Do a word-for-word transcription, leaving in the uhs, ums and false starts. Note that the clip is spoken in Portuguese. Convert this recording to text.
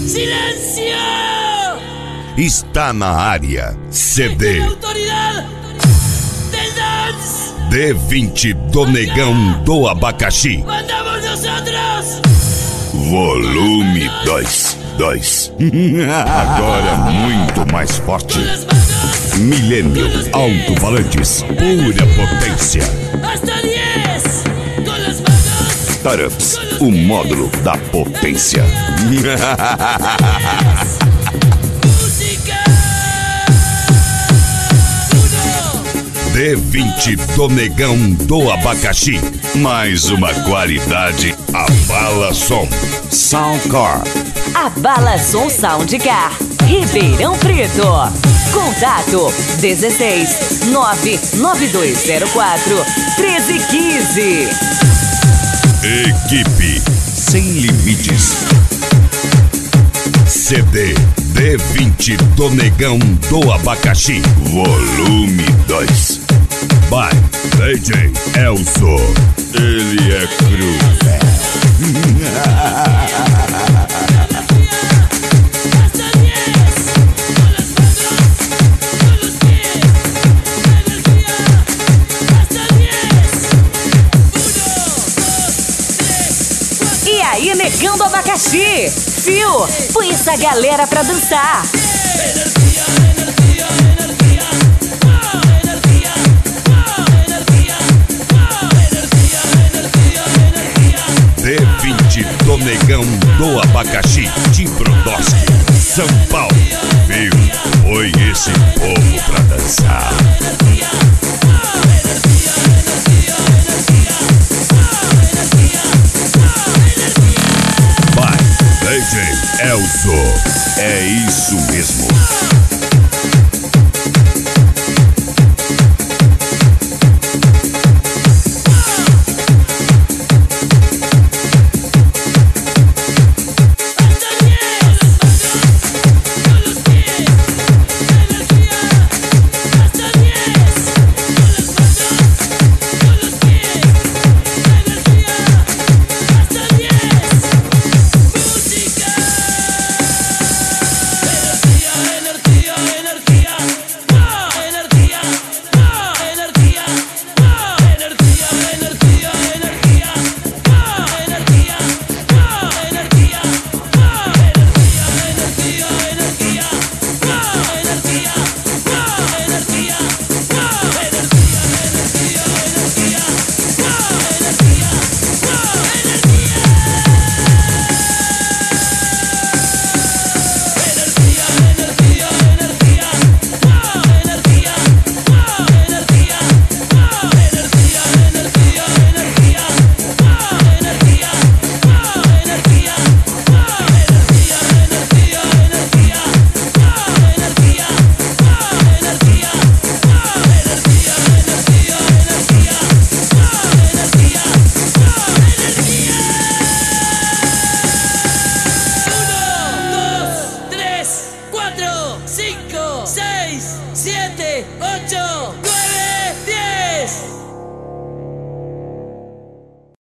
Silêncio! Está na área. C D. Autoridade del dance. D vinte do Negão do Abacaxi. Mandamos nosotros. Volume dois. dois. Agora muito mais forte. Milênio Alto-Falantes. Pura potência. Hasta diez. Con las manos. Tarups, o módulo da potência. Música. D vinte do Negão do Abacaxi. Mais uma qualidade. Abala Som. Soundcar. Abala Som Soundcar. Ribeirão Preto. Contato dezesseis nove nove dois zero quatro treze quinze. Equipe Sem Limites. C D D vinte do Negão do Abacaxi. Volume dois. By D J Elso. Ele é cru. E aí, Negão do Abacaxi? Fio, põe essa galera pra dançar. D vinte do Negão do Abacaxi. De Brodowski, São Paulo. Viu? Foi esse povo pra dançar. Vai, D J Elso. É isso mesmo.